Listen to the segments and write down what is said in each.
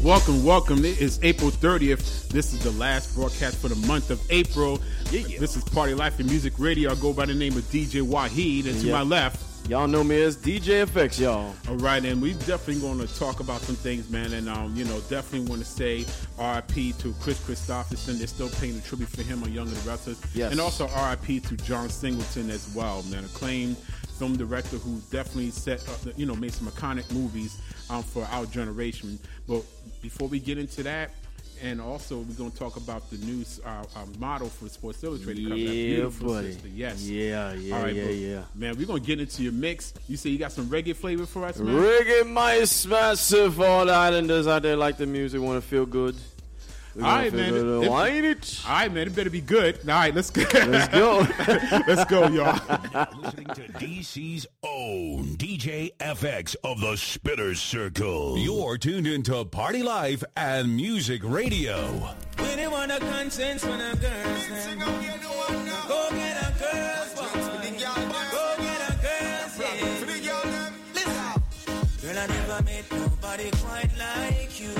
Welcome. It is April 30th. This is the last broadcast for the month of April. Yeah. This is Party Life and Music Radio. I go by the name of DJ Wahid, and to my left, y'all know me as DJ FX, y'all. All right, and we definitely going to talk about some things, man, and definitely want to say RIP to Chris Christopherson. They're still paying the tribute for him on Young and the Restless. Yes. And also RIP to John Singleton as well, man, acclaimed film director who definitely made some iconic movies for our generation. But before we get into that, and also we're going to talk about the new model for Sports Illustrated. Yeah, buddy. Sister. Yes. Yeah. All right, yeah. Man, we're going to get into your mix. You say you got some reggae flavor for us, man? Reggae mice massive. All the islanders out there like the music, want to feel good. All right, man. All right, man. It better be good. All right, let's go. Let's go. Let's go, y'all. Listening to DC's own DJ FX of the Spitters Circle. You're tuned into Party Life and Music Radio. We don't want a conscience when a girl's name. Go get a girl's boy. Go get a girl's yeah. Listen. Girl, I never met nobody quite like you.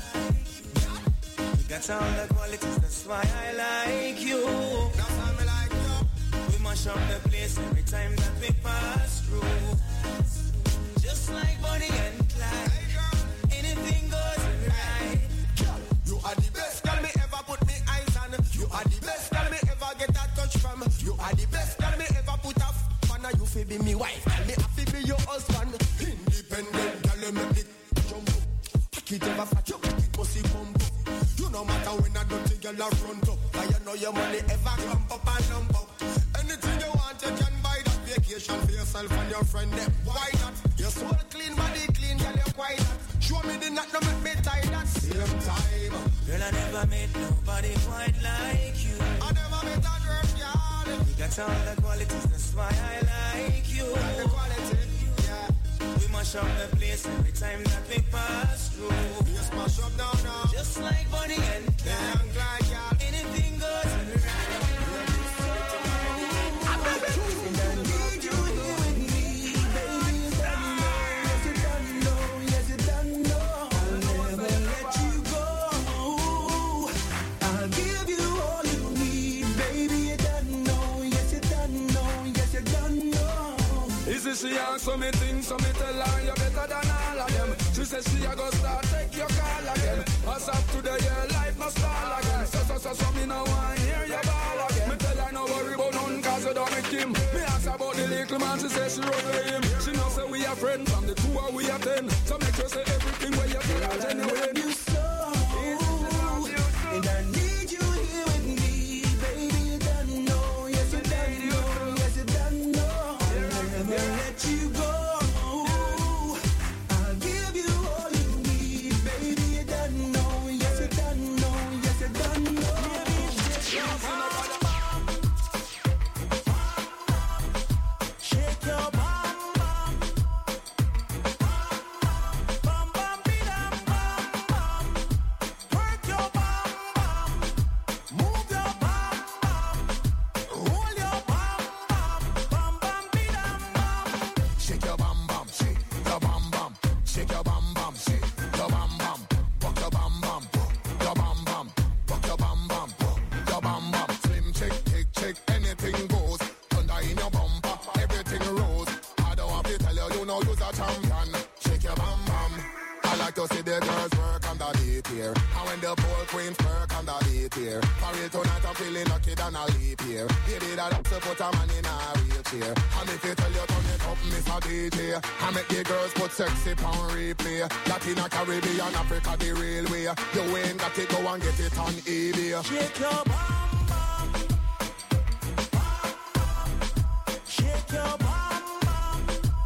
Got all the qualities, that's why I like you. That's why I like you. We mash up the place every time that we pass through. Just like Bonnie and Clyde. Anything goes right. You are the best girl me ever put me eyes on. You are the best girl me ever get a touch from. You are the best girl me ever put a fan. You fi be me wife, girl me have to be your husband. Independent girl you make me jump up. Pack it ever fat you, it must be bump up. No matter when I don't think you'll front up. I know your money ever clump up and lump up. Anything you want, you can buy that vacation for yourself and your friend. Them. Why not? Your soul clean, body clean, girl, you're quiet. Show me the knot, no make me tired at same time. Girl, I never met nobody quite like you. I never met a girl, girl. You got all the qualities, that's why I like you. Got the quality, yeah. We mash up the place every time that we pass through. We smash up now. Just like Bonnie and Clyde. Anything goes right. She asked so me things, so me tell her you're better than all of them. She says she a go start take your call again. As up to the year, life must start again. So me no want hear your ball again. Me tell her no worry about none, cause you don't make him. Me ask about the little man, she says she run with him. She know say we are friends, from the 2 or we are 10. So make sure say everything where you tell her genuine. You so, and I need you here with me, baby. You don't know, yes you don't know, yes you don't know. I'll never let you go. I'll give you all you need, baby. You don't know, yes you don't know, yes you don't know. Shake your bum bum, bum bum bidam bum bum. Work your bum bum, move your bum bum, roll your bum bum, bum bum bidam bum. Shake your bum bum, shake your bum bum, shake your bum bum, shake your bum bum, rock your bum bum, your bum bum, rock your bum bum, your bum bum. Slim chick, anything goes. Thunder in your bumper, everything rose. I don't have to tell you, you know you're a champion. Shake your bum bum. I like to see the girls work on the beat here. And when the pole queens work on the beat here. For real tonight I'm feeling lucky than a leap here. Baby that up to put a man in a wheelchair. And if you tell you turn it up, Mr. DJ, I make the girls put sexy on replay. Latina, Caribbean, Africa, the real way. You ain't got to go and get it on eBay. Shake your bum bum, shake your bum bum,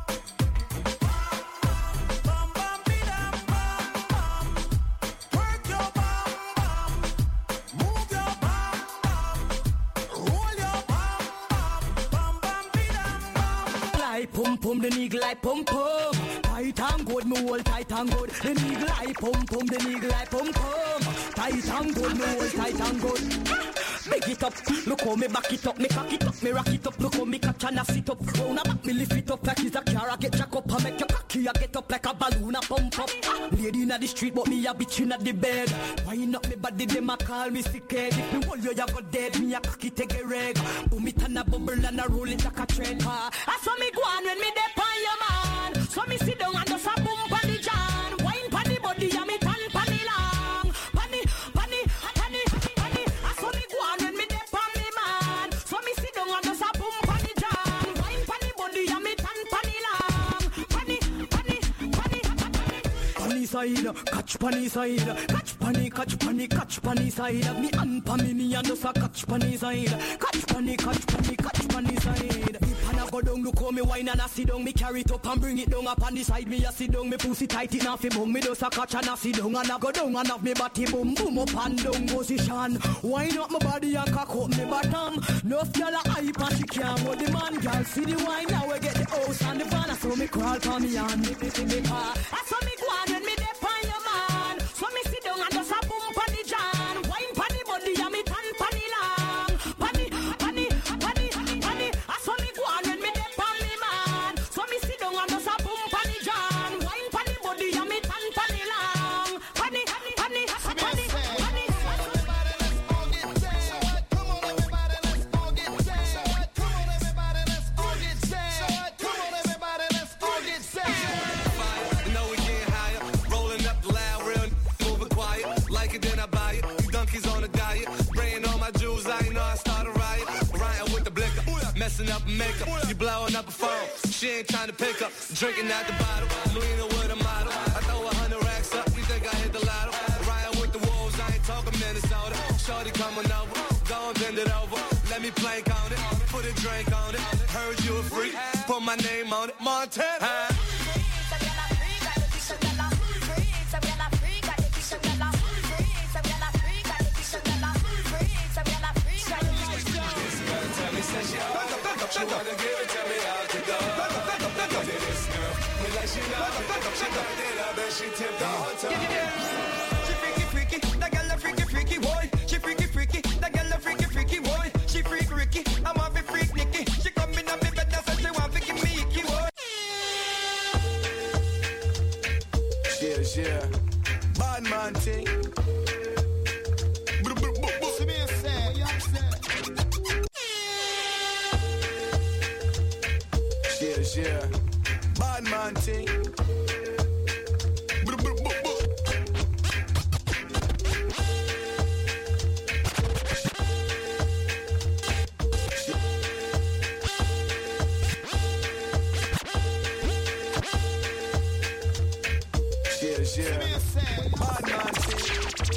bum bum bidam bum bum. Work your bum bum, move your bum bum, roll your bum bum, bum bum bidam bum. Like pum pum, the nigga like pum pum. Tight and good, me hold tight and good. The nigga like pum pum, the nigga like pum pum. Tight and good, me hold tight and good. big it up. Look how me back it up, me cock it up, me rock it up. Look how me catch and I sit up. Round about me lift it up like it's a car. I get jack up, I make your cocky, I get up like a balloon, I pump up. Lady in the street, but me a bitch in the bed. Wine up me body, them a call me sick head. If me hold you, you go dead. Me a cocky take a reg. Boom it and a bubble and a roll it like a train car. I saw me go on when me dip on your man. So me sit down and just a boom pan the jam. Wine pan the body and me tan pan the long. Panny. I saw me go on when me dip on me man. So me sit down and just a boom pan the jam. Wine pan the body and me tan pan the long. Panny. Panny side, catch panny side. Catch panny side. Me and panny and just a catch panny side. Catch panny side. And I go down, look how me wine and I sit down. Me carry it up and bring it down up on the side. Me a sit down, me pussy tight it now fi bung. Me just a catch and I sit down and I go down and have me body boom up and down position. Wine up my body and cock up me bottom. Nuff gyal a hype and she can't hold the man. Gyal see the wine now we get the house and the van. So me crawl for me and me car. I saw me go on when me dip on your man. So me sit down and just a boom on the jam. Wine pon the body and me tan pon the long. Panny. I saw me go on when me dip on me man. So me sit down and just a boom pon the jam. Wine pon the body and me tan pon the long. Panny. Messing up makeup, you blowing up a phone. She ain't trying to pick up, drinking out the bottle. I'm leaning with a model. I throw 100 racks up, you think I hit the lotto? Riding with the wolves, I ain't talking Minnesota. Shorty coming over, go and bend it over. Let me plank on it, put a drink on it. Heard you a freak, put my name on it. Montana. She wanna give it to me out the door. Look at this girl, me like she know. She got it up and she tipped the whole time. She freaky, that girl a freaky boy. She freaky, that girl a freaky boy. She freak Ricky, I'm off a freak Nicky. She come in on me bed and say she want to give me icky boy. Yeah, bad man thing. See me say, what you say? Yeah, bad man thing. Yeah, bad man thing.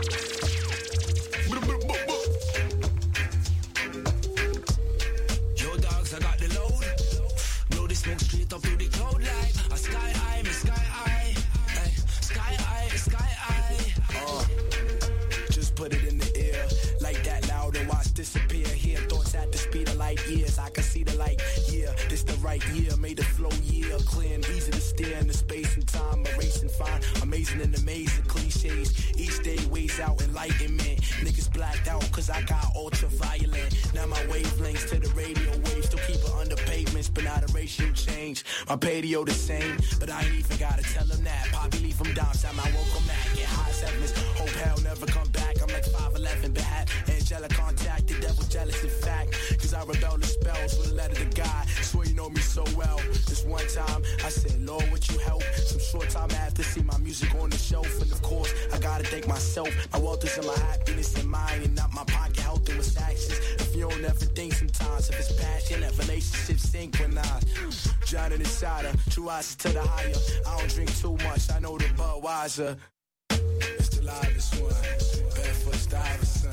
Yo, dogs, I got the load. Blow the smoke straight up to the cloud like a sky high, me sky high. Hey, sky high. Just put it in the air like that loud and watch disappear. Hear thoughts at the speed of light years. I can see the light. Yeah, this the right year. Made the flow year clear and easy to steer in the space and time. Erasing fine, amazing and amazing cliches. Each day weighs out enlightenment. Niggas blacked out cause I got ultraviolet. Now my wavelengths to the radio waves. Still keep it under pavements, but not a ratio change. My patio the same, but I ain't even gotta tell them that. Poppy leave from downtown, I woke 'em at. Get high sevens, hope hell never come back. I'm like 5'11", bad. Angelic contact, the devil jealous in fact. Cause I rebel the spells with a letter to God. Swear you know me so well. This one time, I said, Lord, would you help? Some short time after, see my music on the shelf. And of course, I gotta thank myself. My wealth is in my happiness and mine, and not my pocket health and with actions. If you don't ever think sometimes, if it's passion, that relationship synchronized. Drowning inside her, true eyes to the higher. I don't drink too much, I know the Budweiser. It's the livest one, Barefoot Stuyvesant.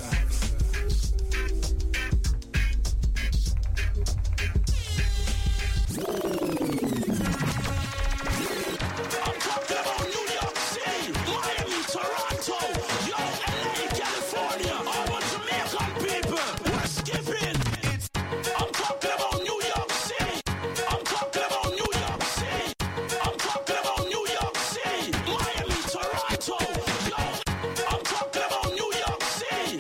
I'm talking about New York City, Miami, Toronto, yo, LA, California, all the Jamaican people, we're skipping. I'm talking about New York City. I'm talking about New York City. I'm talking about New York City, Miami, Toronto, yo. I'm talking about New York City,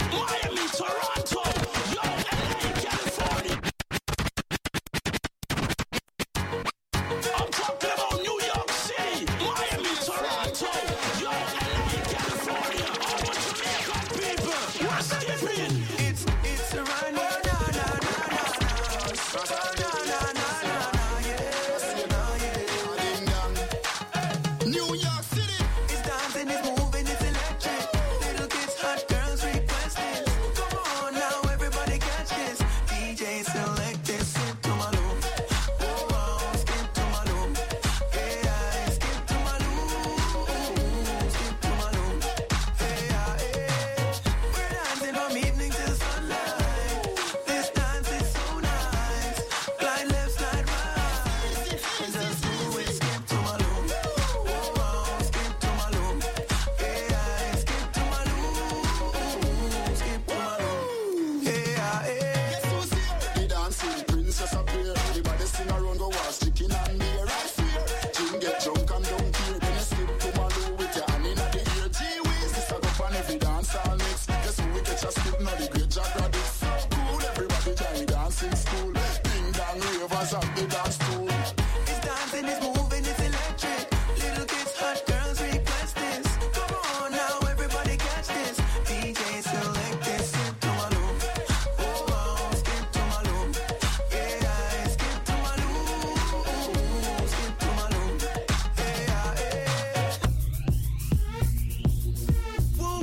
dance too. It's dancing, it's moving, it's electric. Little kids, hot girls request this. Come on now, everybody catch this. DJ select this, skip to my loop. Oh, skip to my loop. Yeah, skip to my loop. Skip to my loop. Yeah. Woo.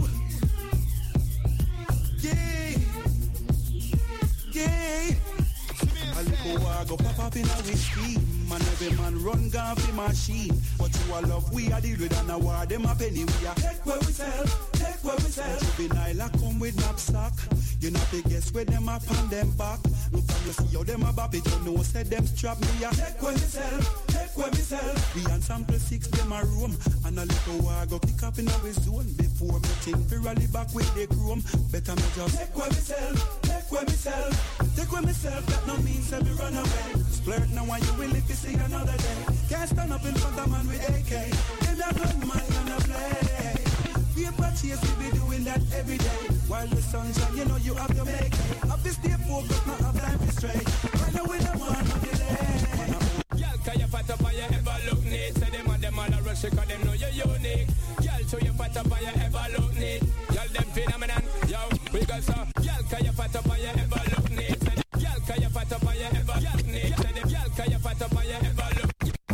Yeah. A little while go pop up in a whiskey. Man, every man run gone for machine. But you all love, we are deal with an award. Them a penny, we are take where we sell, take where we sell. Juvenile a come with knapsack. You not to guess where them up on them back. Look from you see how them a bop it. You know said them strap me a take where we sell, take where we sell. We and sample 6 them a room. And a little while go kick up in our zone. Before me think we rally back with the chrome. Better me just take where we sell, take where we sell. Take where me sell, that no means that we run away. Splurt now and you will live to see another day. Can't stand up in front of man with AK. Them that good man gonna play. Paper chase, we be doing that every day. While the sun shine, you know you have to make it. Up this day focus, not have time to stray. Right now we don't want no delay. Girl, can you fat up on your ever look neat? Say them and them all a rush because them know you're unique. Girl, show you fat up on your ever look neat. Girl, them phenomenon, yo, we got so. Girl, can you fat up on your ever look neat? Girl, can you fat up on your ever look neat? Say them, girl, can you fat up on your ever look?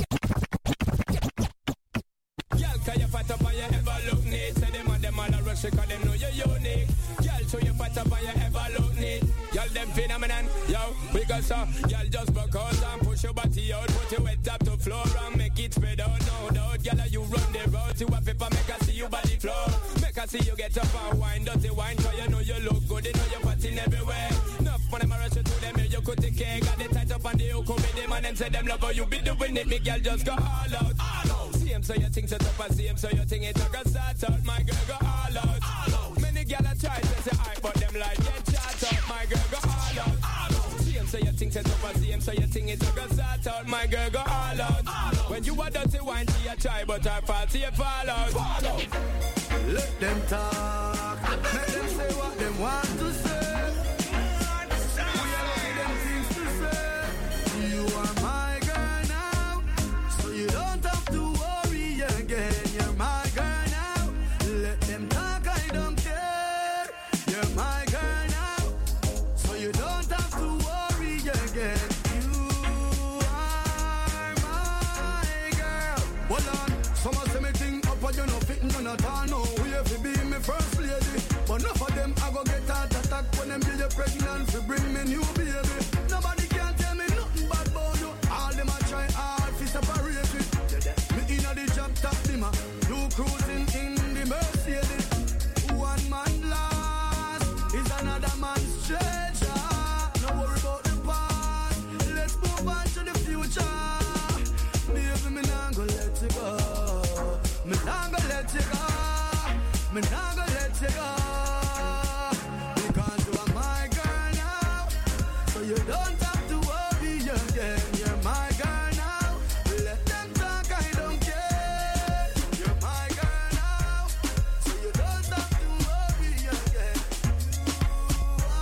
Girl, can you fat up on your ever look neat? Say them and them all a rush because them know you're unique. Girl, show you fat up on your ever look neat. Girl, them phenomenon, yo, we got so. Girl, just broke out and push your body out. Put your wet up to floor and make it spread out. No doubt, girl, you run the road. You have paper, make her see you body flow. Make her see you get up and wine, dirty wine. Cause you know you look good, you know you're fatting everywhere. Enough when I'm a rush to them, you could take care. Got the tight up on the hook with them and them say them love how you be doing it. Me girl, just go all out, all out. See him so you think set up and see him so you think it's a good start out. My girl, go all out, all out. Many girl are trying to say I, but them like get shot out. My girl, go all out, all out. See him so you think set up and see him so you think it's a good start out. My girl, go all out, all out. When you are dirty wine, see you try, but I fall, see you fall out. Let them talk, let them say what them want to say. We allow them things to say. You are my girl now, so you don't have to worry again. You're my girl now, let them talk, I don't care. You're my girl now, so you don't have to worry again. You are my girl. Hold on, someone say me thing up and you know fitting on a door. No way if you be me first lady, but enough of them I go get heart attack when them get you pregnant to bring me new baby. Nobody can tell me nothing bad about you. All them a try hard to separate it. Me inna the job top dimmer, you cruising in the Mercedes. One man lost is another man's treasure. No worry about the past, let's move on to the future. Baby, me nah go let you go. Me nah go let you go. Me nah go let you go. Because you are my girl now, so you don't have to worry again. You're my girl now, let them talk, I don't care. You're my girl now, so you don't have to worry again. You are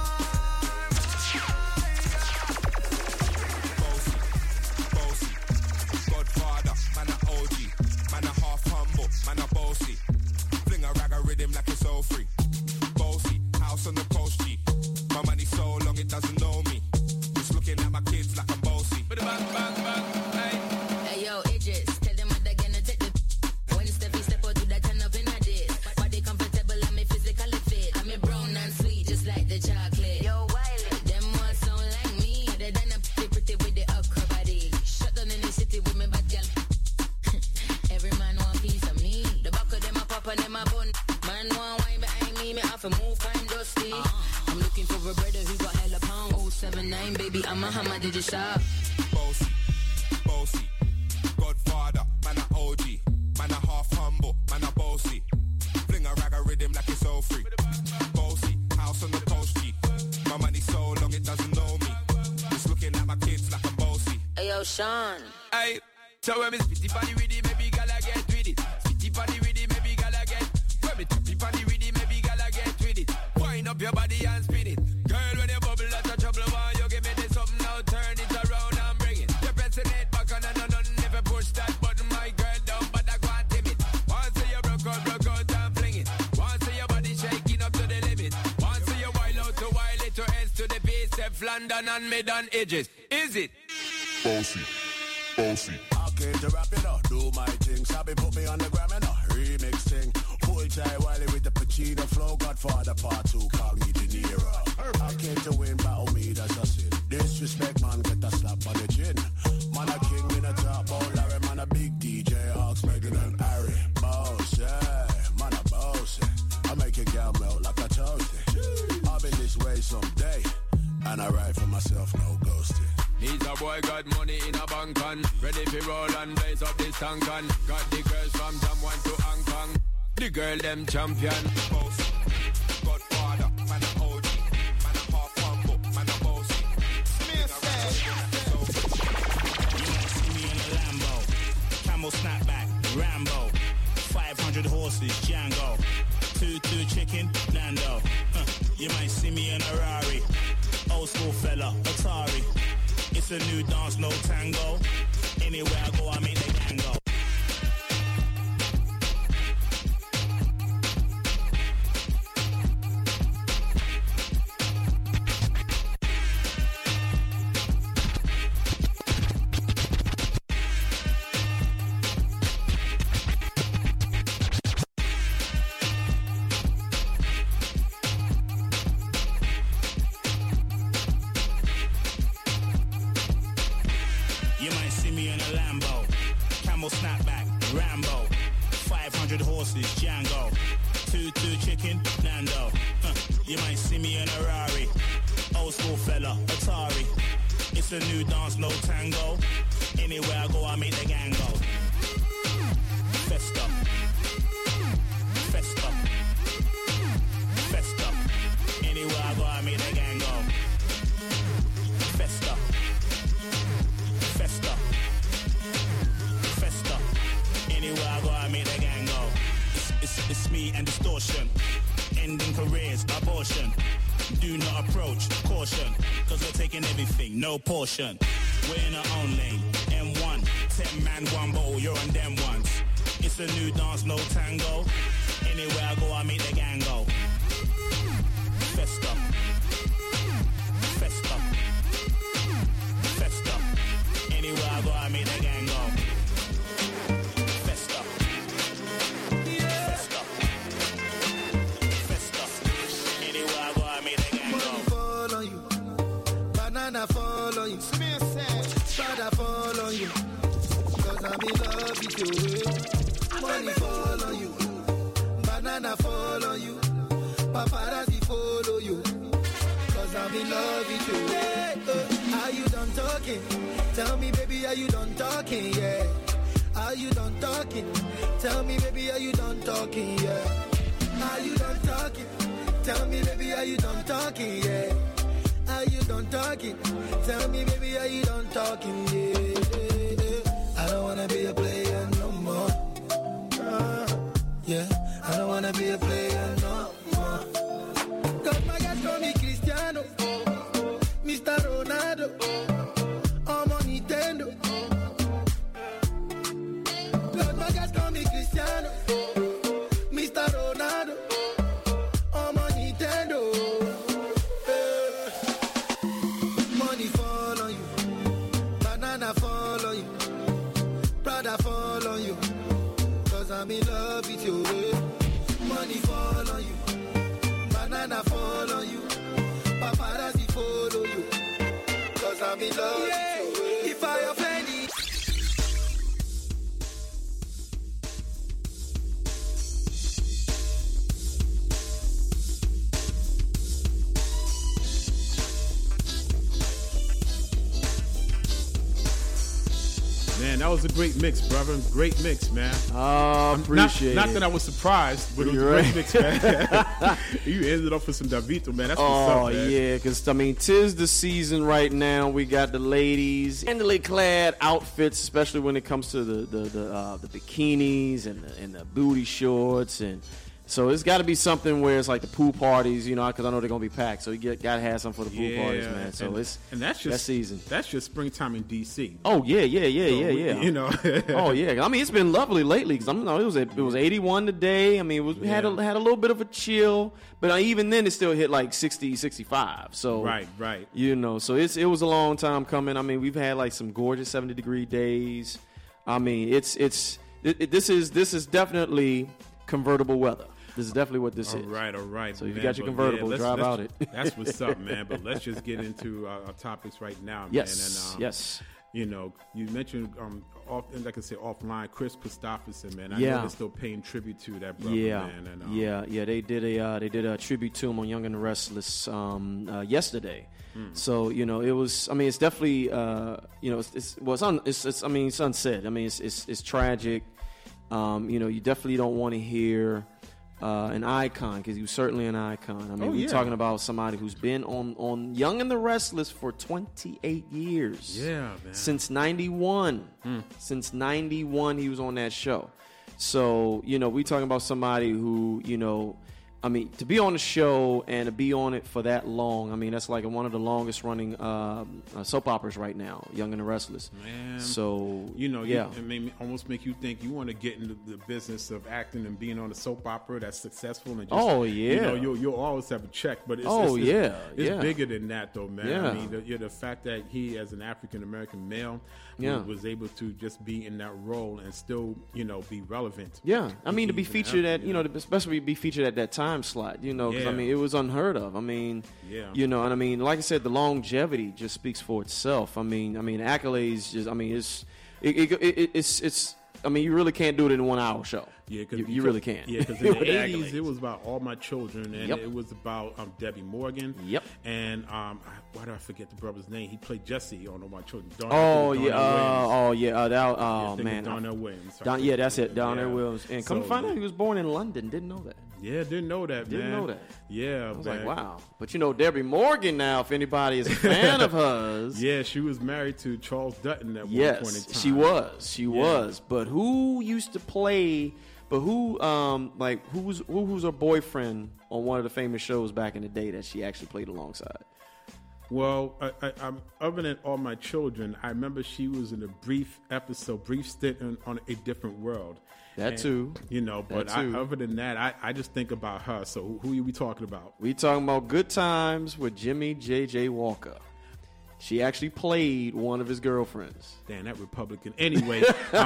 Bossy, Godfather, man a OG, man a half humble, man a bossy. Fling a rag a rhythm like it's all free. Bossy, house on the coast G. My money so long it doesn't know me. Just looking at my kids like I'm bossy. Bang, bang, bang, hey. Hey yo, Idris, tell them what they're gonna take the. When Steffi step out to that turn up in a dish. Body comfortable, I'm physically fit. I'm brown and sweet, just like the chocolate. Yo, Wiley, them ones sound like me. Other than a pretty with the okra body. Shut down in the city with me bad girl. Every man want piece of me. The back of them a pop and them a bun. Man want wine behind me, me have to move, I'm dusty. I'm looking for a brother who got hella pound. 079, baby, I'm a hammer, did you shop? Bossy, bossy, Godfather, man a OG, man a half humble, man a bossy. Fling a rag a rhythm like it's all free. Bossy, house on the coast G. My money so long it doesn't know me. Just looking at my kids like I'm bossy. Hey yo, Sean. Hey, so when me spitty body with it, maybe gala get with it. Spitty body with it, maybe gala get. When me tappy body with it, maybe gala get with it. Wind up your body and spin it. Girl, when you bubble, that's a trouble. Why you give me this something now? Turn it around and bring it. You're pressing London and mid on edges. Is it? Bossy, bossy. I came to rap it up, do my thing. Sabi put me on the gram and a remix thing. Full Jai Wiley with the Pacino flow. Godfather part 2, call me De Niro. I came to win, battle me, that's a sin. Disrespect, man, get a slap on the chin. Man a king in a top, oh Larry, man a big DJ, Hawks, Megan and Harry. Boss, yeah, man a boss, yeah. I make your girl melt like a toasty. I'll be this way someday, and I write for myself, no ghosting. He's a boy, got money in a bank on. Ready for roll and blaze up this tank on. Got the girls from Jamwan to Hong Kong. The girl them champion. Boss, Godfather, man a OG, man a half humble, man a bossy. You see me in a Lambo, camel snapback, Rambo, 500 horses, Django, 2-2 chicken, Lando. You might see me in a Rari, old school fella, Atari. It's a new dance, no tango. Anywhere I go, I make the gang go. You might see me in a Lambo, camel snapback, Rambo, 500 horses, Django, 2-2 chicken, Nando. You might see me in a Rari, old school fella, Atari. It's a new dance, no tango. Anywhere I go, I make the gang go. Festa, festa, festa. Anywhere I go, I make the gang go. Festa. Festa, festa. Anywhere I go, I make the gang go. It's me and distortion. Ending careers, abortion. Do not approach, caution. Cause we're taking everything, no portion. We're in our own lane. M1, 10 man, 1 bottle, you're on them ones. It's a new dance, no tango. Anywhere I go, I make the gang go. Festa. Festa. Festa. Anywhere I go, I make the gang go. Festa. Festa. Festa. Anywhere I go, I make the gang go. Money fall on you. Banana fall on you. Prada fall on you. Cause I'm in love with you. Money fall on you. Banana fall on you. Paparazzi follow you. Cause I'm in love with you. Are you done talking? Tell me, baby, are you done talking? Yeah. Are you done talking? Tell me, baby, are you done talking? Yeah. Are you done talking? Tell me, baby, are you done talking? Yeah. Are you done talking? Tell me, baby, are you done talking? Yeah. I don't wanna be a player no more. Yeah. I don't wanna be a player no more. Cause my guys call me Cristiano, Mr. Ronaldo, I'm on Nintendo. Cause my guys call me Cristiano, Mr. Ronaldo, I'm on Nintendo. Money fall on you, banana fall on you, Prada fall on you. Cause I'm in love with you. Money fall on you, banana fall on you, paparazzi follow you. Cause I'm in love with you. If I offend you. Man, that was a great mix, brother. Great mix, man. Appreciate not it. that I was surprised, but it was You're a right. great mix, man. You ended up with some Davito, man. That's what's up, man. Yeah, because, I mean, 'tis the season right now. We got the ladies, scantily clad outfits, especially when it comes to the bikinis and the booty shorts and So it's got to be something where it's like the pool parties, because I know they're gonna be packed. So you got to have something for the pool parties, man. So and that's just that season. That's just springtime in DC. Oh yeah. Oh yeah. I mean, it's been lovely lately because it was 81 today. I mean, we had a little bit of a chill, but even then it still hit like 60, 65. So right. So it was a long time coming. I mean, we've had like some gorgeous 70-degree days. I mean, this is definitely convertible weather. This is definitely what this is. All right. So if you got your convertible, drive out it. That's what's up, man. But let's just get into our topics right now, man. Yes. You mentioned, like I said, offline, Chris Christopherson, man. I know they're still paying tribute to that brother, man. And, They did a tribute to him on Young and the Restless yesterday. So it was. I mean, it's definitely. It's unsaid. I mean, it's tragic. You definitely don't want to hear an icon, because he was certainly an icon. I mean, we're talking about somebody who's been on Young and the Restless for 28 years. Yeah, man. Since 91. Since 91, he was on that show. So, we talking about somebody who, I mean, to be on the show and to be on it for that long, I mean, that's like one of the longest running soap operas right now, Young and the Restless. Man. So, it made me almost make you think you want to get into the business of acting and being on a soap opera that's successful. And just, you'll always have a check, but it's bigger than that, though, man. Yeah. I mean, the fact that he, as an African-American male, was able to just be in that role and still, be relevant. Yeah. I mean, to be featured especially be featured at that time slot, because I mean, it was unheard of. I mean, and I mean, like I said, the longevity just speaks for itself. I mean, accolades just, I mean, it's I mean, you really can't do it in a 1 hour show. Yeah, you really can't. Yeah, because in the 80s, it was about All My Children, and it was about Debbie Morgan. Yep. And why do I forget the brother's name? He played Jesse on All My Children. Darnell Williams. That's it. Darnell Williams. And come to find out, he was born in London. Didn't know that. Yeah, didn't know that, man. Didn't know that. Yeah, I was like, wow. But Debbie Morgan now, if anybody is a fan of hers. Yeah, she was married to Charles Dutton at one point in time. She was. But who used to play? But who was her boyfriend on one of the famous shows back in the day that she actually played alongside? Well, I'm other than All My Children, I remember she was in a brief stint on A Different World. That too. Other than that, I just think about her. So who are we talking about? We talking about Good Times with Jimmy J.J. Walker. She actually played one of his girlfriends. Damn, that Republican. Anyway.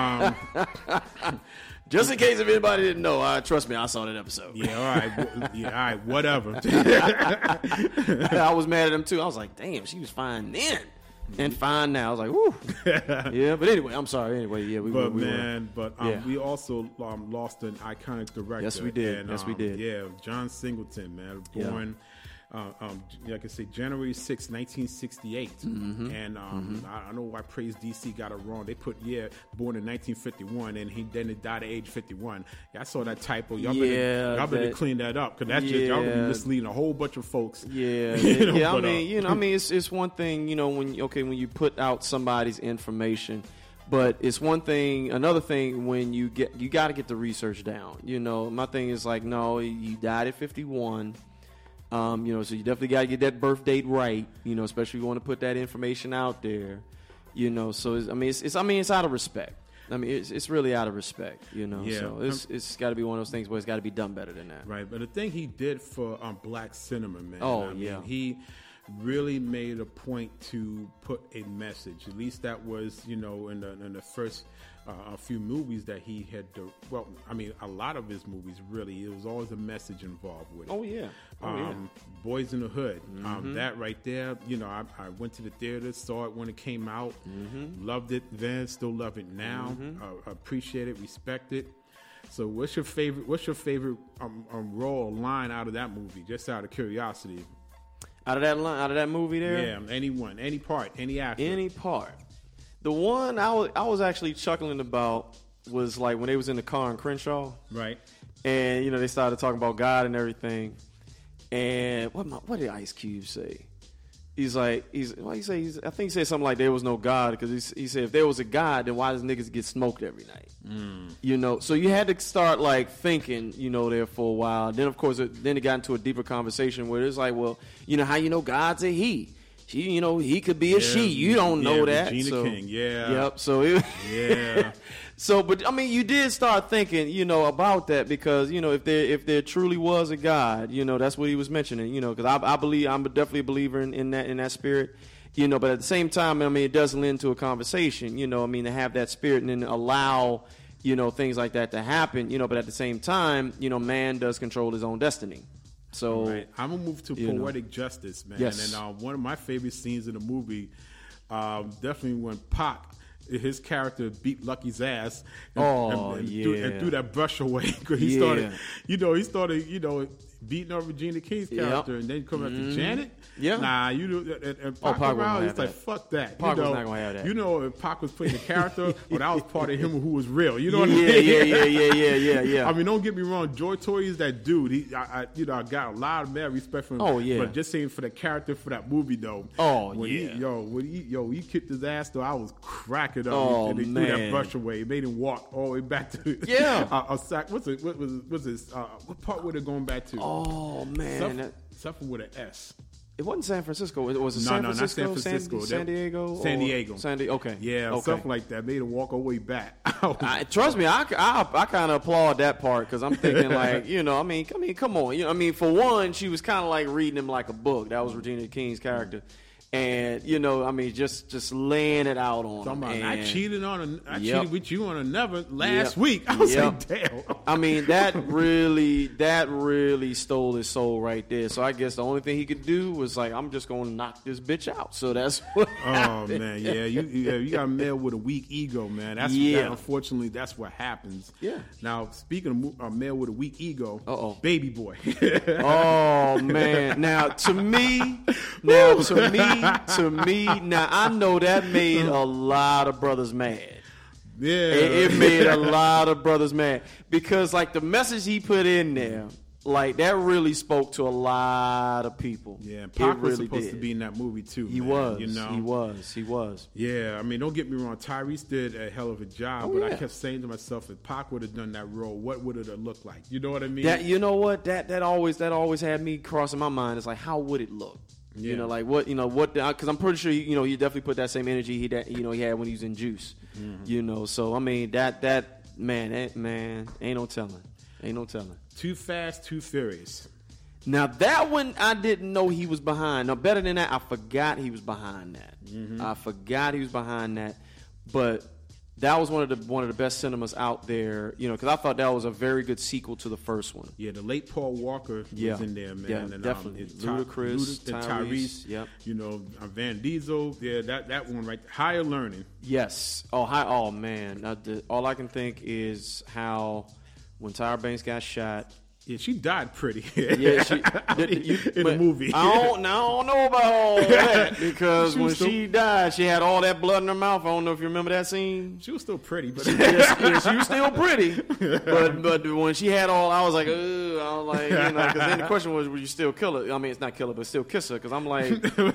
Just in case if anybody didn't know, trust me, I saw that episode. Yeah, all right, whatever. I was mad at him too. I was like, damn, she was fine then and fine now. I was like, whoo. Yeah, but anyway, I'm sorry. Anyway, yeah, we also lost an iconic director. Yes, we did. Yeah, John Singleton, man, born. Like I say, January 6, 1968. And I know why Praise DC got it wrong. They put, born in 1951, and then he died at age 51. Yeah, I saw that typo. Y'all better clean that up, because that's just, y'all gonna be misleading a whole bunch of folks. Yeah, it's one thing, when you put out somebody's information. But it's one thing. Another thing, when you got to get the research down. My thing is like, no, you died at 51. So you definitely got to get that birth date right, especially if you want to put that information out there, so it's out of respect. I mean, it's really out of respect, so it's got to be one of those things where it's got to be done better than that. Right. But the thing he did for black cinema, man. I mean, he really made a point to put a message. At least that was, in the first a few movies that he had. A lot of his movies, really, it was always a message involved with it. Oh yeah. Boys in the Hood. That right there, I went to the theater, saw it when it came out, loved it then, still love it now, appreciate it, respect it. So what's your favorite role or line out of that movie, just out of curiosity? Out of that movie there? Yeah, anyone, any part, any actor. Any part. The one I was actually chuckling about was like when they was in the car in Crenshaw. Right. And, they started talking about God and everything. And what did Ice Cube say? he's like, I think he said something like there was no God, because he said if there was a God, then why does niggas get smoked every night? You know, so you had to start like thinking, you know, there for a while. Then of course, then it got into a deeper conversation where it's like, well, you know, how you know God's a he? She, you know, he could be a she. You don't know that. Regina King, Yep. So yeah. So, but I mean, you did start thinking, you know, about that, because, you know, if there truly was a God, you know, that's what he was mentioning, you know, because I'm definitely a believer in that spirit, you know, but at the same time, I mean, it does lend to a conversation, you know, I mean, to have that spirit and then allow, you know, things like that to happen, you know, but at the same time, you know, man does control his own destiny. So right. I'm gonna move to Poetic Justice, man. Yes. And one of my favorite scenes in the movie, definitely when Pac, his character, beat Lucky's ass and threw that brush away. He started beating up Regina King's character, and then come after Janet. Yeah. Nah, you know, and Pac around, he's like, fuck that. Pac was not gonna have that. You know, if Pac was playing the character, well, that was part of him who was real. You know what I mean? Yeah. I mean, don't get me wrong. Joy Toy is that dude. I got a lot of mad respect for him. Oh yeah. But just saying for the character for that movie though. Oh when he kicked his ass though, I was cracking up. Oh and they man. threw that brush away. It made him walk all the way back to a sack. What part were they going back to? Oh man. Something with an S. It wasn't San Francisco. It was San Francisco, not San Francisco. San Diego. San Diego. Okay. Yeah, okay. Something like that. Made him walk all the way back. Trust me, I kind of applaud that part, because I'm thinking like, you know, I mean, come on. You know, I mean, for one, she was kind of like reading him like a book. That was Regina King's character. And, you know, I mean, just laying it out on him. I cheated with you on another last week. I was like, damn. I mean, that really stole his soul right there. So I guess the only thing he could do was like, I'm just going to knock this bitch out. So that's what happened. Man, yeah. You got a male with a weak ego, man. Unfortunately, that's what happens. Yeah. Now, speaking of a male with a weak ego, Baby Boy. Oh, man. Now, to me, now I know that made a lot of brothers mad. Yeah, it made a lot of brothers mad, because like the message he put in there, like that really spoke to a lot of people. Yeah, Pac was supposed to be in that movie too. He was. He was. Yeah, I mean, don't get me wrong. Tyrese did a hell of a job, but I kept saying to myself, if Pac would have done that role, what would it have looked like? You know what I mean? You know what? That always had me crossing my mind. It's like, how would it look? Yeah. You know, like what? Because I'm pretty sure he definitely put that same energy he had when he was in Juice. Mm-hmm. You know, so I mean that man, ain't no telling. Too Fast, Too Furious. Now that one I didn't know he was behind. No, better than that, I forgot he was behind that. Mm-hmm. But that was one of the best cinemas out there, you know, because I thought that was a very good sequel to the first one. Yeah, the late Paul Walker was in there, man. Yeah, and, definitely. Ludacris, Tyrese. Yep. You know, Van Diesel. Yeah, that one right there. Higher Learning. Yes. Oh, man. All I can think is how when Tyra Banks got shot. Yeah, she died pretty. Yeah, in the movie. I don't know about all that, because when she died, she had all that blood in her mouth. I don't know if you remember that scene. She was still pretty, but she was still pretty. But when she had all, I was like, ugh. I was like, you know, because then the question was, would you still kill her? I mean, it's not kill her, but still kiss her. Because I'm like,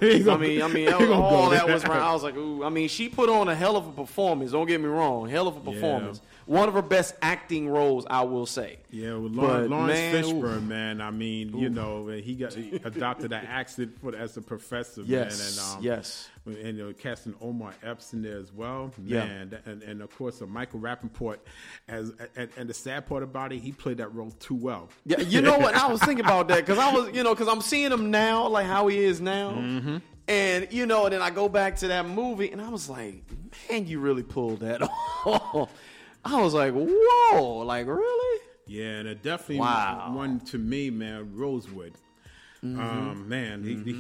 all that was around. I was like, ooh. I mean, she put on a hell of a performance. Don't get me wrong, hell of a performance. Yeah. One of her best acting roles, I will say. Yeah, with Lawrence Fishburne, man. I mean, you know, he adopted that accent as a professor, yes, man. Yes. And casting Omar Epps in there as well, man. Yeah. And of course, Michael Rappaport. And the sad part about it, he played that role too well. Yeah, you know what? I was thinking about that because I'm seeing him now, like how he is now. Mm-hmm. And, you know, then I go back to that movie, and I was like, man, you really pulled that off. I was like, whoa, like, really? Yeah, and it definitely one to me, man, Rosewood. Mm-hmm. Man,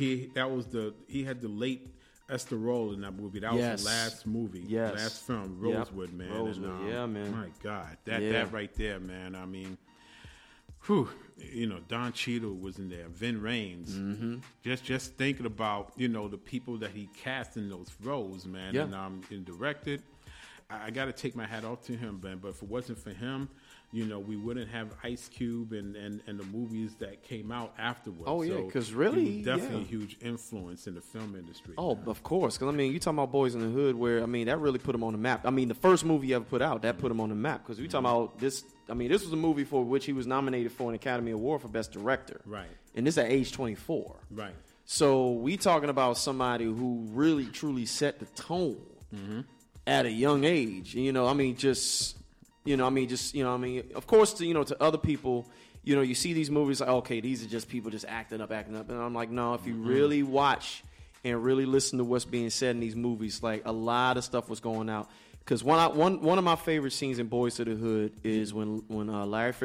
he had the late Esther Roll in that movie. That was the last movie, last film, Rosewood, man. Rosewood, man. My God, that right there, man. I mean, whew, you know, Don Cheadle was in there, Vin Rames. Mm-hmm. Just thinking about, you know, the people that he cast in those roles, man, and directed. I got to take my hat off to him, man. But if it wasn't for him, you know, we wouldn't have Ice Cube and the movies that came out afterwards. Oh, yeah, So 'cause really, he was definitely yeah. a huge influence in the film industry. Oh, of course. Because, I mean, you talking about Boys in the Hood where, I mean, that really put him on the map. I mean, the first movie he ever put out, that put him on the map. Because we talking about this, I mean, this was a movie for which he was nominated for an Academy Award for Best Director. Right. And this at age 24. Right. So we talking about somebody who really, truly set the tone at a young age. You know, I mean, of course, to other people, you know, you see these movies like, okay, these are just people just acting up. And I'm like, no, if you really watch and really listen to what's being said in these movies, like a lot of stuff was going out. Because one of my favorite scenes in Boys to the Hood is when Lawrence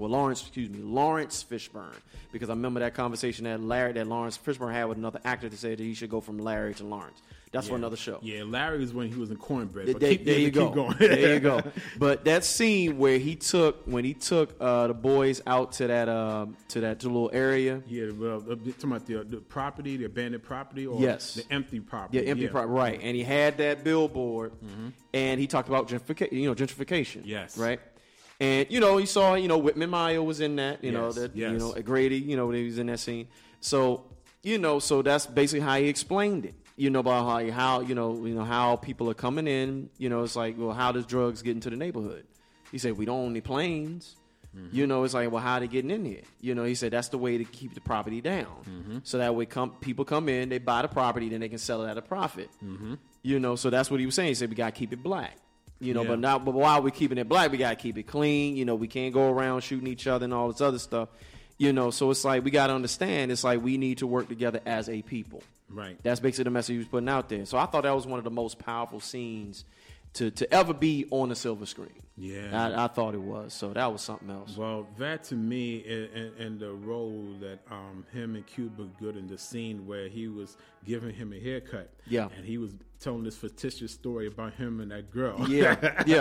Fishburne, because I remember that conversation that Lawrence Fishburne had with another actor to say that he should go from Larry to Lawrence. That's for another show. Yeah, Larry was when he was in Cornbread. But There you go. Keep going. There you go. But that scene where he took the boys out to that little area. Yeah, well, talking about the property, the abandoned property, or yes, the empty property. Yeah, empty property, right? And he had that billboard, and he talked about gentrification. Yes, right. And you saw Whitman Meyer was in that. Grady, he was in that scene. So so that's basically how he explained it. About how people are coming in. It's like, well, how does drugs get into the neighborhood? He said, we don't own any planes. It's like, well, how are they getting in here? He said that's the way to keep the property down. So that way people come in, they buy the property, then they can sell it at a profit. So that's what he was saying. He said we got to keep it black. But while we're keeping it black, we got to keep it clean. We can't go around shooting each other and all this other stuff. So it's like we got to understand. It's like we need to work together as a people. Right. That's basically the message he was putting out there. So I thought that was one of the most powerful scenes to ever be on the silver screen. Yeah. I thought it was. So that was something else. Well, that to me, and the role that him and Cuba Gooding in the scene where he was giving him a haircut. Yeah. And he was telling this fictitious story about him and that girl. Yeah.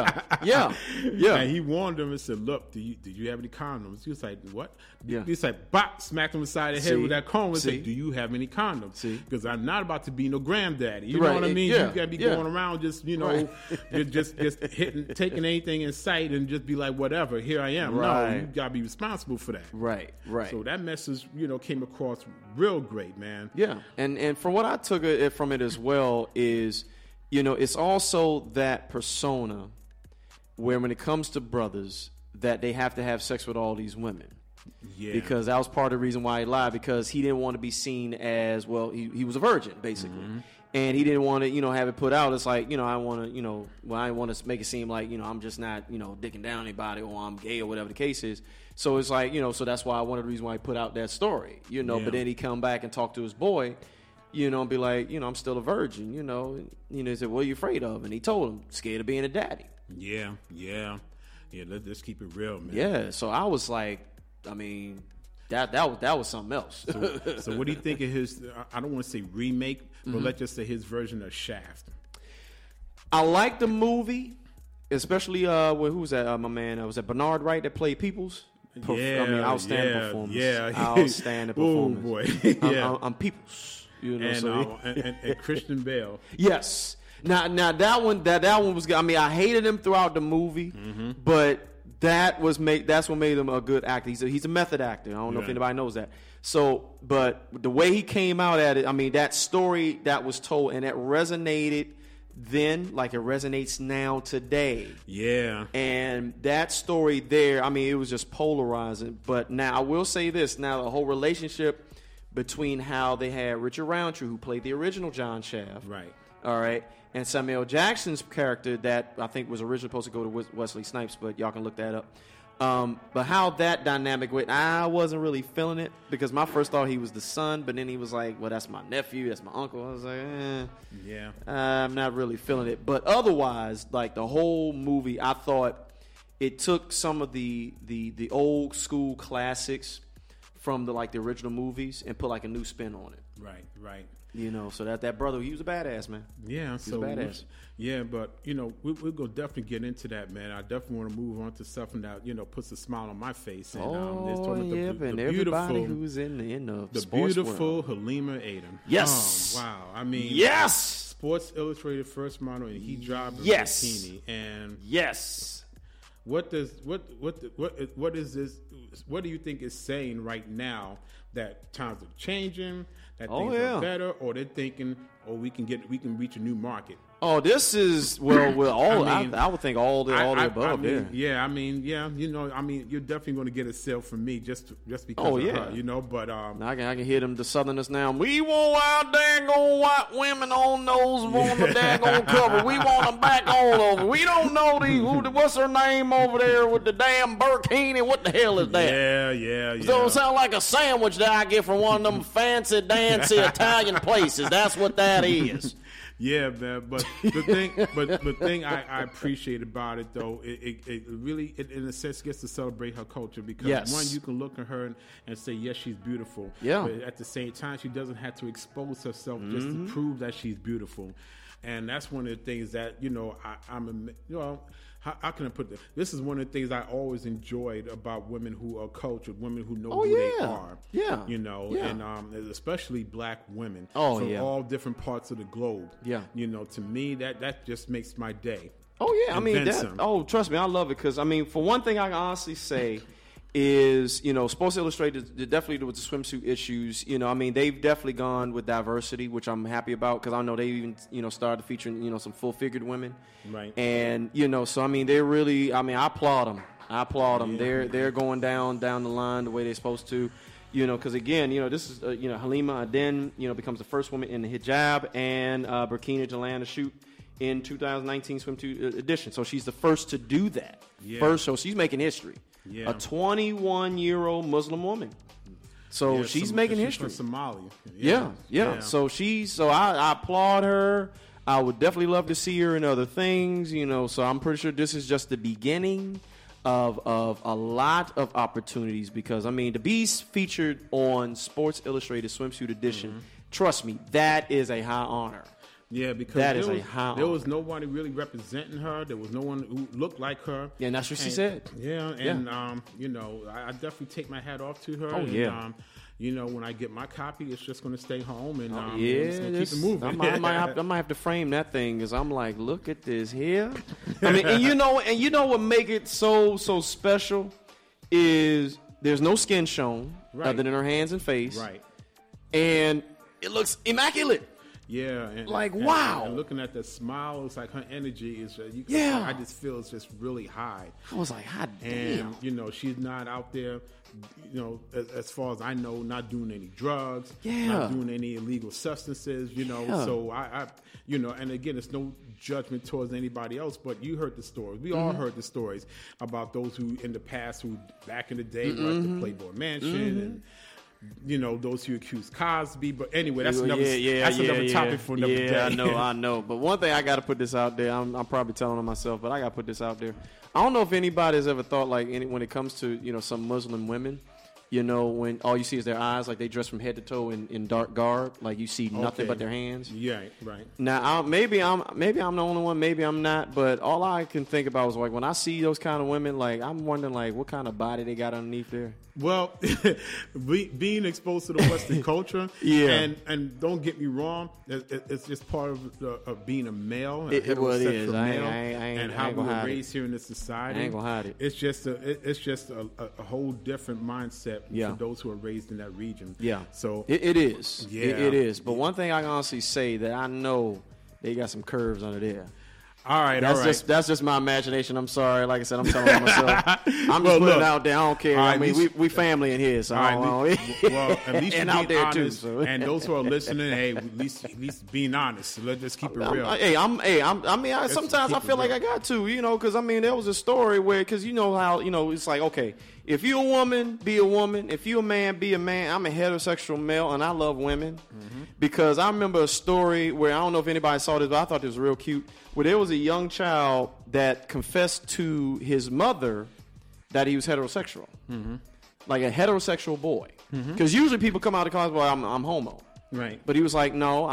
And he warned him and said, look, did you have any condoms? He was like, what? Yeah. He's like, bop, smacked him beside the head with that comb and said, do you have any condoms? Because I'm not about to be no granddaddy. You know what I mean? Yeah. You got to be going around just, just hitting, taking anything in sight and just be like, whatever, here I am. Right. No, you got to be responsible for that. Right. So that message, came across real great, man. Yeah. And from what I took from it as well is, it's also that persona where when it comes to brothers that they have to have sex with all these women. Yeah. Because that was part of the reason why he lied, because he didn't want to be seen as, well, he was a virgin, basically. And he didn't want to, have it put out. It's like, I want to, I want to make it seem like, I'm just not, dicking down anybody or I'm gay or whatever the case is. So it's like, so that's why one of the reasons why he put out that story, But then he come back and talk to his boy, and be like, I'm still a virgin, He said, what are you afraid of? And he told him, scared of being a daddy. Yeah. Let's keep it real, man. Yeah. So I was like, I mean, that was something else. So what do you think of his? I don't want to say remake, but let's just say his version of Shaft. I like the movie, especially who was that? My man, was that Bernard Wright that played Peoples? Outstanding performance. Yeah, outstanding performance. Oh boy, yeah. I'm Peoples. And Christian Bale. Yes. Now that one was good. I mean, I hated him throughout the movie, but that's what made him a good actor. He's a method actor. I don't know if anybody knows that. So, but the way he came out at it, I mean, that story that was told and that resonated then like it resonates now today. Yeah. And that story there, I mean, it was just polarizing. But now I will say this: now the whole relationship between how they had Richard Roundtree, who played the original John Shaft, right? All right. And Samuel Jackson's character that I think was originally supposed to go to Wesley Snipes, but y'all can look that up. But how that dynamic went, I wasn't really feeling it because my first thought he was the son, but then he was like, well, that's my nephew, that's my uncle. I was like, yeah, I'm not really feeling it. But otherwise, like the whole movie, I thought it took some of the old school classics from the original movies and put like a new spin on it. Right. So that brother, he was a badass, man. Yeah, he was a badass. Yeah, but we're gonna definitely get into that, man. I definitely want to move on to something that puts a smile on my face. And, and everybody who's in the beautiful world. Halima Aden. Yes. Oh, wow. I mean, yes. Sports Illustrated first model in hijab and Yes. bikini. And Yes. what is this? What do you think is saying right now that times are changing, that things are better, or they're thinking, we can reach a new market? Oh, this is all. I would think all the above. You're definitely going to get a sale from me just because of her, But I can hear them, the Southerners now. We want our daggone white women on those on the daggone cover. We want them back all over. We don't know what's her name over there with the damn burkini. What the hell is that? Yeah. So it sound like a sandwich that I get from one of them fancy dancy Italian places. That's what that is. Yeah, man. But the thing I appreciate about it though, it really in a sense gets to celebrate her culture because one, you can look at her and say yes, she's beautiful. Yeah. But at the same time, she doesn't have to expose herself just to prove that she's beautiful, and that's one of the things that how can I put this? This is one of the things I always enjoyed about women who are cultured, women who know who they are. Yeah. And especially black women from all different parts of the globe. Yeah. To me, that just makes my day. Oh, yeah. Trust me, I love it because, for one thing I can honestly say is, Sports Illustrated, definitely with the swimsuit issues, they've definitely gone with diversity, which I'm happy about because I know they even, started featuring, some full-figured women. Right. And, they're really, I applaud them. Yeah. They're going down the line the way they're supposed to, because again, this is, Halima Aden, becomes the first woman in the hijab and burkini to land a shoot in 2019 swimsuit edition. So she's the first to do that. Yeah. So she's making history. Yeah. A 21-year-old Muslim woman. So she's making history. From Somalia. Yeah. So I applaud her. I would definitely love to see her in other things, So I'm pretty sure this is just the beginning of a lot of opportunities because, to be featured on Sports Illustrated Swimsuit Edition, trust me, that is a high honor. Yeah, because there was nobody really representing her. There was no one who looked like her. Yeah, and that's what she said. Yeah, and I definitely take my hat off to her. Oh, yeah. When I get my copy, it's just going to stay home and just gonna keep it moving. I might have to frame that thing because I'm like, look at this here. And you know what make it so special is there's no skin shown other than her hands and face. Right. And it looks immaculate. Yeah, wow! And looking at the smile, it's like her energy is. I just feel it's just really high. I was like, hot damn. And she's not out there. As far as I know, not doing any drugs. Yeah. Not doing any illegal substances. So I and again, it's no judgment towards anybody else, but you heard the stories. We all heard the stories about those who in the past, who back in the day, like the Playboy Mansion and. Those who accuse Cosby, but anyway, that's another topic for another day. I know. But one thing I got to put this out there. I'm probably telling on myself, but I got to put this out there. I don't know if anybody has ever thought when it comes to some Muslim women, when all you see is their eyes, like they dress from head to toe in dark garb, like you see nothing but their hands. Yeah, right. Now maybe I'm the only one, maybe I'm not, but all I can think about was like when I see those kind of women, like I'm wondering like what kind of body they got underneath there. Well, being exposed to the Western culture, and don't get me wrong, it's just part of being a male, heterosexual male, and how we were raised here in this society. I ain't gonna hide it. It's just a whole different mindset for those who are raised in that region. Yeah, so it is. Yeah, it is. But one thing I can honestly say that I know they got some curves under there. All right, that's just my imagination. I'm sorry. Like I said, I'm telling on myself. I'm just putting it out there. I don't care. Right, we family in here, so well, at least and out there honest, too. So. And those who are listening, hey, at least being honest. So let's just keep it real. Sometimes I feel like I got to, because there was a story where, because how it's like, okay, if you're a woman, be a woman. If you're a man, be a man. I'm a heterosexual male, and I love women because I remember a story where I don't know if anybody saw this, but I thought this was real cute. Where there was a young child that confessed to his mother that he was heterosexual, like a heterosexual boy. Because usually people come out of college, well, I'm homo, right? But he was like, no,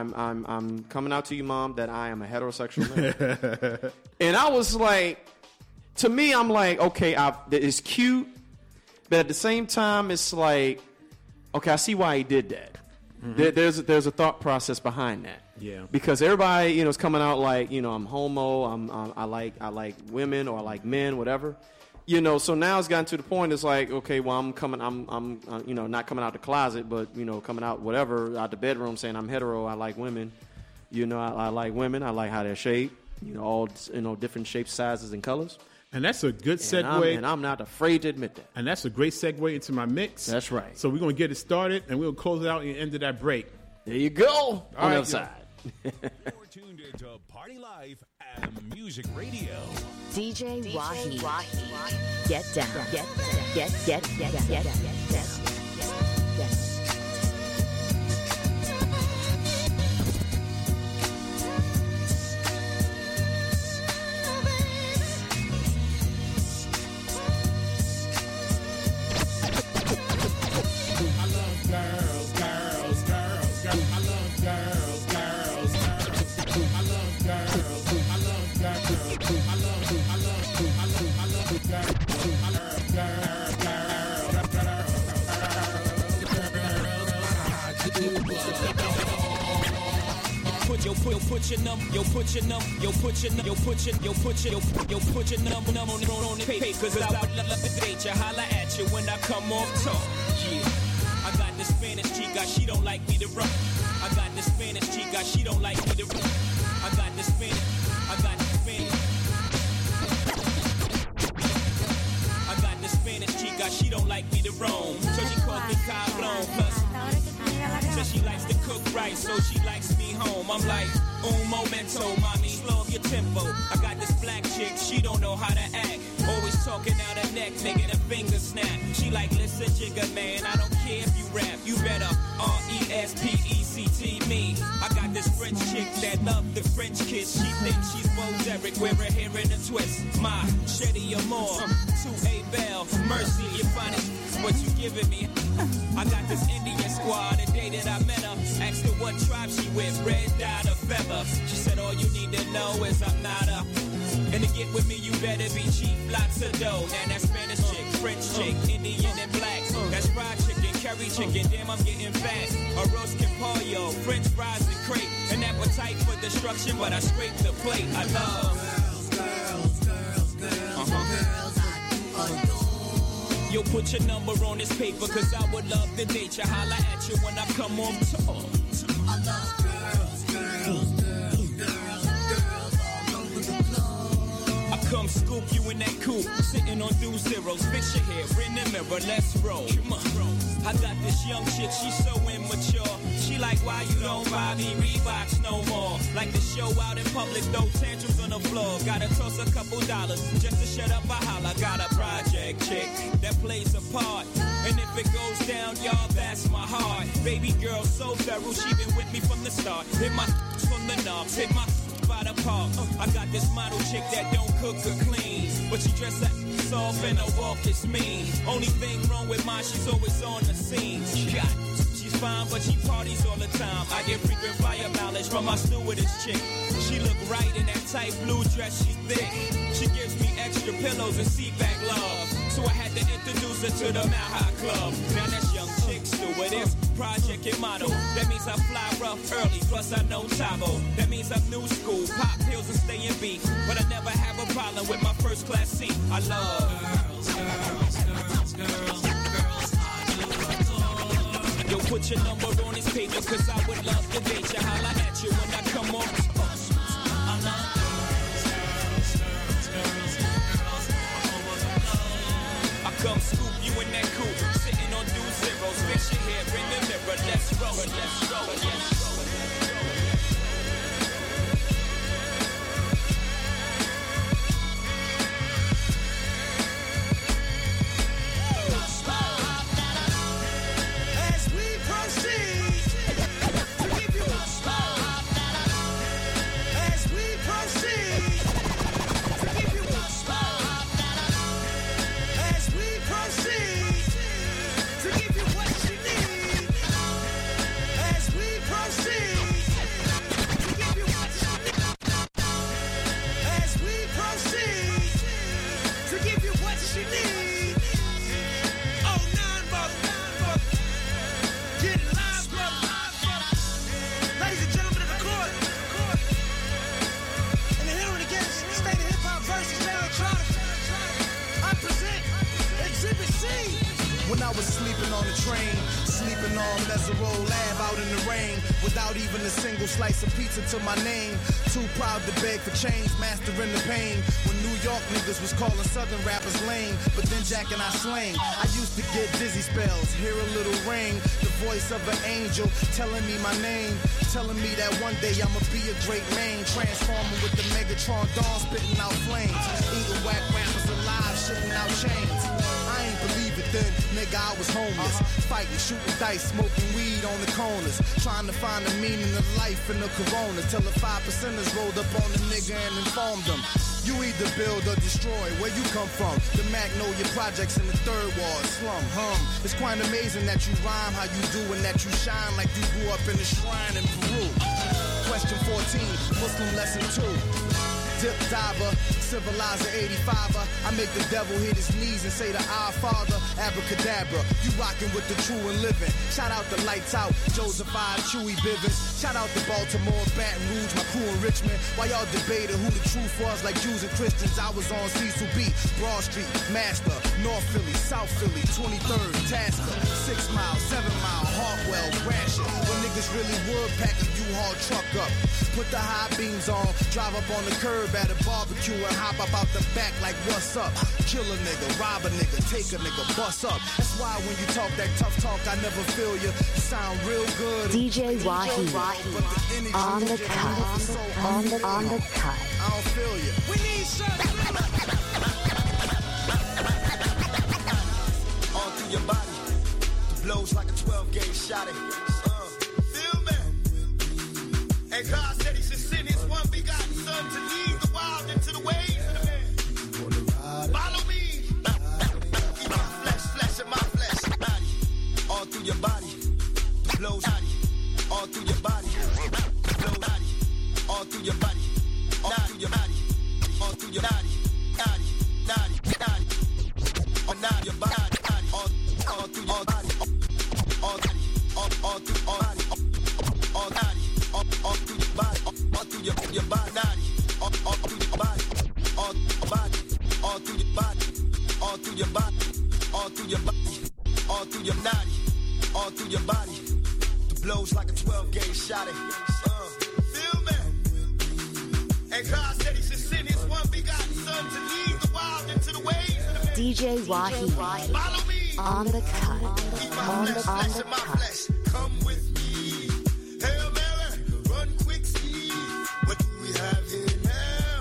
I'm coming out to you, Mom, that I am a heterosexual man. And I was like, to me, I'm like, okay, it's cute, but at the same time, it's like, okay, I see why he did that. There's a thought process behind that. Yeah. Because everybody, you know, is coming out like, you know, I'm homo, I like women, or I like men, whatever. You know, so now it's gotten to the point. It's like, okay, well, I'm you know, not coming out the closet, but you know, coming out whatever out the bedroom, saying I'm hetero. I like women. You know, I like women. I like how they're shaped. You know, all, you know, different shapes, sizes, and colors. And that's a good segue. And I'm not afraid to admit that. And that's a great segue into my mix. That's right. So we're going to get it started, and we'll close it out at the end of that break. There you go. On the other side. You're tuned into Party Life and Music Radio. DJ Wahi. Get down. Get down. Put your number on the paper, cause I would love to date you, holla at you when I come off talk. Yeah, I got this Spanish chica, she don't like me to run. I got this Spanish chica, she don't like me to run. I got this Spanish. I got this Spanish chica, she don't like me to roam. So she calls me Cablon, plus says she likes to cook right, so she likes me home. I'm like, un momento, mommy, slow up your tempo. I got this black chick, she don't know how to act. Always talking out her neck, making her fingers snap. She like, listen, jigger man, I don't care if you rap. You better respect me. I got this French chick that love the French kiss. She thinks she's Bo Derek, wear her hair in a twist. My Shetty Amore, to A Bell, Mercy, you find it, what you giving me. I got this Indian squad, the day that I met her. Asked her what tribe she with, red dye or feather. She said all you need to know is I'm not a. And to get with me, you better be cheap, lots of dough. Now that's Spanish chick, French chick, Indian and black. That's fried chicken, curry chicken, damn I'm getting fat. Arroz con pollo, French fries and crepe. An appetite for destruction, but I scrape the plate. I love girls. Yo, put your number on this paper, cause I would love to date you. Holla at you when I come on tour. I love girls. Come scoop you in that coupe, sitting on 2 zeros. Fix your hair in the mirror, let's roll. Come on. I got this young chick, she's so immature. She like, why you don't buy me Reeboks no more? Like to show out in public, throw tantrums on the floor. Gotta toss a couple dollars just to shut up a holler. Got a project chick that plays a part. And if it goes down, y'all, that's my heart. Baby girl, so thorough, she been with me from the start. Hit my from the knobs, hit my by the park. I got this model chick that don't cook or clean, but she dress up soft and her walk is mean. Only thing wrong with mine, she's always on the scene. She's fine, but she parties all the time. I get frequent fire mileage from my stewardess chick. She look right in that tight blue dress, she's thick. She gives me extra pillows and seat back love. So I had to introduce her to the Mile High Club. Now that's young chick stewardess, project and model. That means I fly rough early, plus I know Tabo. That means I'm new school, pop pills and stay in beat. But I never have a problem with my first class seat. I love girls, I do adore. Yo, put your number on this paper, cause I would love to date you. Holla at you when I come on. I love come scoop you in that coupe, sitting on 2 zeros. Fix your hair in the mirror, let's roll, let's roll, let's roll. As we proceed, to give you a smile. As we proceed, to give you a smile. As we proceed to give you what you need. As we proceed. when I was sleeping on the train, sleeping on Mesereau Lab out in the rain, without even a single slice of pizza to my name. Too proud to beg for change, mastering the pain. When New York niggas was calling Southern rappers lame, but then Jack and I slang. I used to get dizzy spells, hear a little ring, the voice of an angel telling me my name, telling me that one day I'ma be a great man, transforming with the Megatron Dawn, spitting out flames, eating whack rappers alive, shitting out chains. I ain't believe it then, nigga, I was homeless, fighting, shooting dice, smoking weed on the corners, trying to find the meaning of life in the corona, till the 5%ers rolled up on the nigga and informed them. You either build or destroy, where you come from. The Magnolia Projects in the third ward, slum, It's quite amazing that you rhyme how you do and that you shine like you grew up in a shrine in Peru. Question 14, Muslim lesson 2. Dip diver, civilizer 85er. I make the devil hit his knees and say the Our Father, abracadabra. You rockin' with the true and living. Shout out the Lights Out, Joseph I, Chewy Bivens. Shout out to Baltimore, Baton Rouge, my crew in Richmond. While y'all debated who the truth was like Jews and Christians, I was on Cecil B, Broad Street, Master, North Philly, South Philly, 23rd, Tasker, 6 Mile, 7 Mile, Hartwell, Gratiot. When niggas really would pack a U-Haul truck up. Put the high beams on, drive up on the curb at a barbecue and hop up out the back like what's up. Kill a nigga, rob a nigga, take a nigga, bust up. That's why when you talk that tough talk, I never feel you. You sound real good. DJ Wahi on the cut. On the cut. I don't feel you. We need something. All through your body, the blows like a 12-gauge shot. Feel me? And God said he should send his one begotten son to lead the wild into the ways of the man. Follow me. Eat my flesh, flesh of my flesh. Body. All through your body, the blows. All through your body, the blows. All through your body, all through your body, all through your body, body, all through your body, all through your body, all through your body, all through your body, all through your body, all through your body, all through your body, all through your body, all through your body, all through your body, all through your body. The blows like a 12-gauge shot. Feel me? And God said he should send his one begotten son to lead the wild into the ways of the man. DJ Wahi Follow me. On the cut. On the cut. Come with me. Hail Mary, run quick, speed. What do we have here now?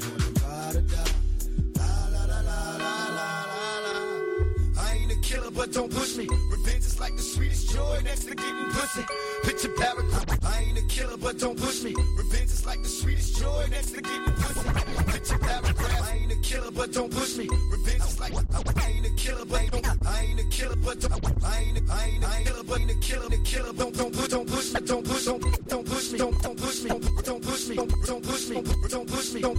I ain't a killer, but don't push me. Revenge is like the sweetest joy next to getting pussy. Picture paragraph. I ain't a killer, but don't push me. Revenge is like the sweetest joy next to getting pussy. Picture paragraph. I ain't a killer, but don't push me. Revenge is like I ain't a killer, but I ain't a killer, but I ain't a killer, but ain't a killer, the killer. Don't push me, don't push me, don't push me, don't push me, don't push me, don't push me, don't push me,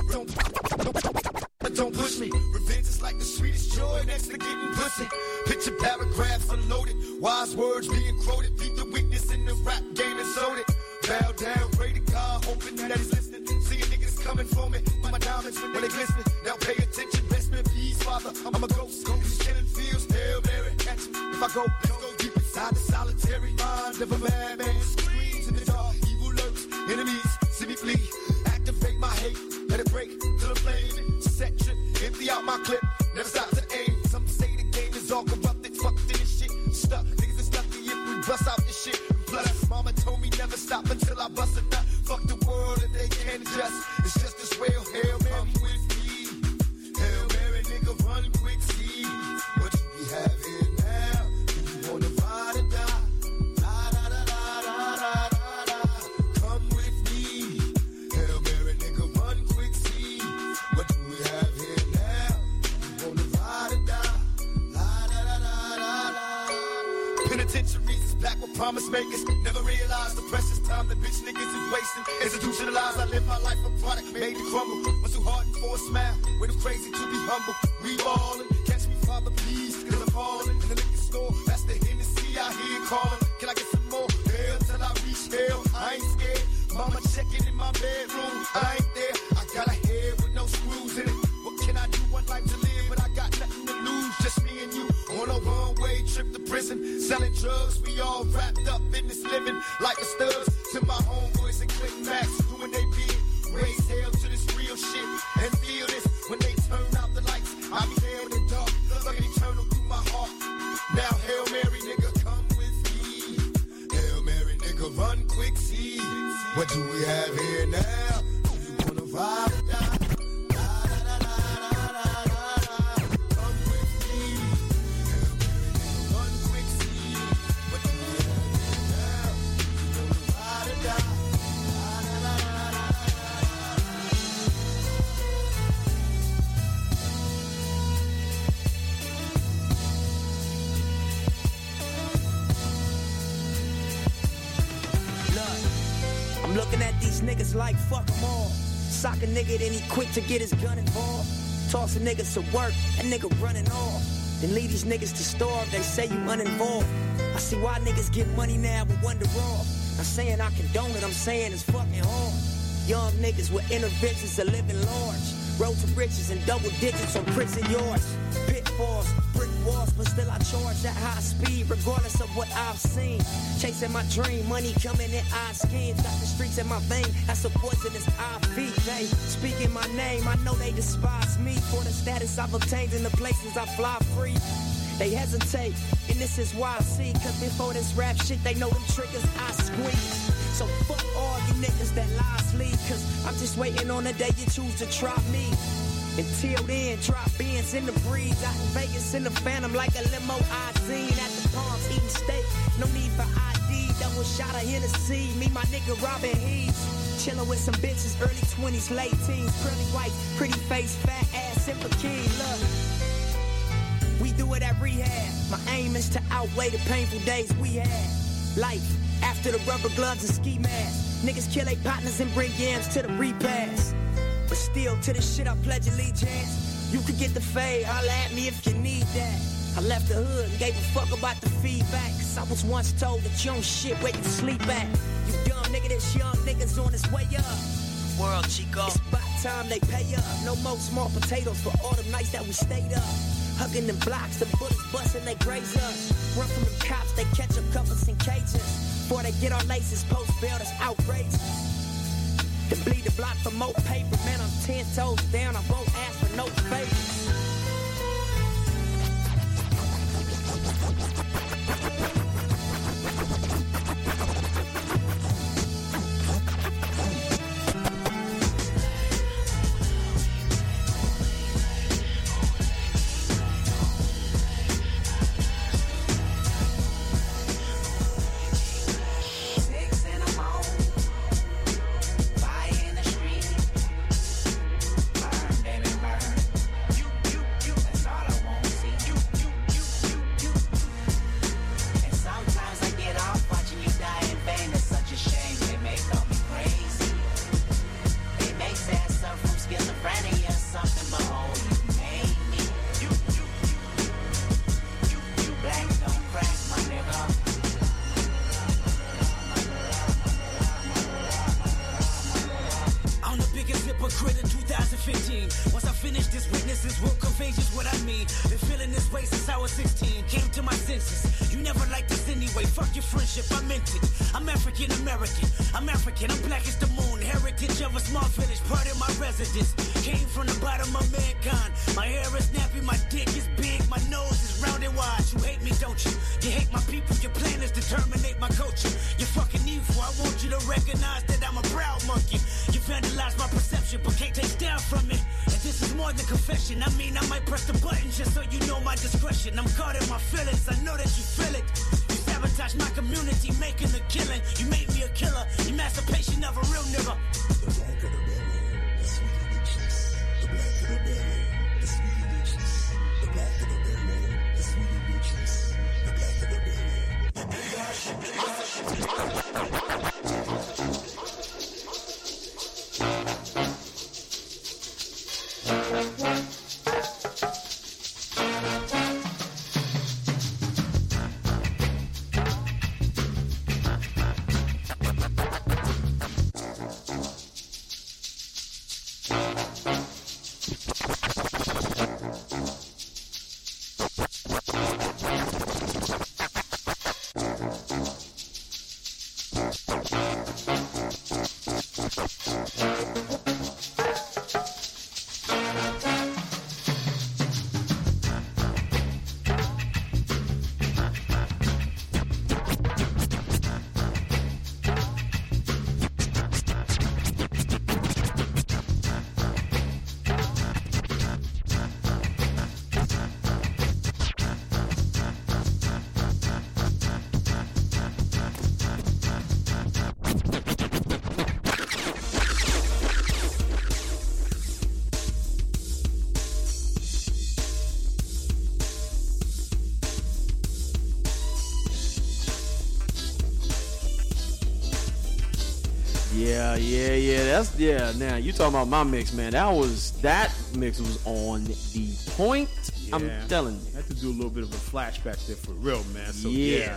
don't push me. Revenge is like the sweetest joy next to getting pussy. Picture paragraphs unloaded, wise words being quoted. Beat the weakness in the rap game and sold it. Bow down, pray to God, hoping that he's listening. Seeing niggas coming for me, my diamonds when they glisten. Now pay attention, best man, please, Father. I'm a ghost, these killing fields, Hail Mary, catch me. If I go, let's go deep inside the solitary mind of a madman. Screams in the dark, evil lurks, enemies, see me flee. Activate my hate, let it break till the flame. Set trip, empty out my clip, never stop to aim. Some say the game is all corrupted, fucked in this shit. Stuck, niggas is lucky if we bust out this shit. Plus, mama told me never stop until I bust a nut. Fuck the world and they can't adjust. It's just this real Hail Mary. Come with me. Hail Mary, nigga, run quick, see what we have here now. You wanna ride or die? La la la la la la la la. Come with me. Hail Mary, nigga, run quick, see what do we have here now. You wanna ride or die? La la la la la la. Penitentiaries is back with promise makers. Never realized the precious time the bitch niggas is wasting. Institutionalized, I live my life a product made to crumble. Was too hard for a smile, way too crazy to be humble. We ballin', catch me, Father, please, cause I'm falling. In the liquor store, that's the Hennessy I hear calling. Can I get some more? Hell till I reach hell, I ain't scared. Mama checking in my bedroom, I ain't there. I got a head with no screws in it. What can I do? One life to live, but I got nothing to lose. Just me and you on a one-way trip Selling drugs, we all wrapped up in this living like a studs. To my homeboys and click backs, doing they bid. Raise hell to this real shit and feel this when they turn out the lights. I'll be there in the dark, looking eternal through my heart. Now, Hail Mary, nigga, come with me. Hail Mary, nigga, run quick, see. What do we have here now? Do you wanna ride or die? I'm looking at these niggas like fuck them all. Sock a nigga, then he quick to get his gun involved. Toss a nigga to work, that nigga running off. Then leave these niggas to starve, they say you uninvolved. I see why niggas get money now but wonder off. I'm saying I condone it, I'm saying it's fucking hard. Young niggas with interventions are living large. Road to riches and double digits on prison yards. Pitfalls, brick walls, but still I charge at high speed, regardless of what I've seen. Chasing my dream, money coming in odd schemes. Got the streets in my vein, that's a poisonous IV. They speaking my name, I know they despise me for the status I've obtained in the places I fly free. They hesitate, and this is why I see. Cause before this rap shit, they know them triggers I squeeze. So fuck all you niggas that lies lead. Cause I'm just waiting on the day you choose to try me. Until then, drop beans in the breeze. Out in Vegas in the Phantom like a limo I seen. At the Palms eating steak, no need for ID. Double shot of Hennessy, me my nigga Robin Heath. Chillin' with some bitches, early 20s, late teens. Curly white, pretty face, fat ass, simple king. Look, we do it at rehab. My aim is to outweigh the painful days we had. Life after the rubber gloves and ski masks. Niggas kill their partners and bring yams to the repast. But still, to this shit I pledge allegiance. You could get the fade, holla at me if you need that. I left the hood and gave a fuck about the feedback. Cause I was once told that you don't shit where you sleep at. You dumb nigga, this young nigga's on his way up. World Chico, it's about time they pay up. No more small potatoes for all the nights that we stayed up. Hugging them blocks, the bullets busting, they graze us. Run from them cops, they catch up, cuff us in cages. Before they get our laces, post bail, that's outrageous. To bleed the block for more paper, man, I'm 10 toes down, I won't ask for no favors. Yeah. Now you talking about my mix, man. That mix was on the point. Yeah. I'm telling you. I had to do a little bit of a flashback there for real, man. So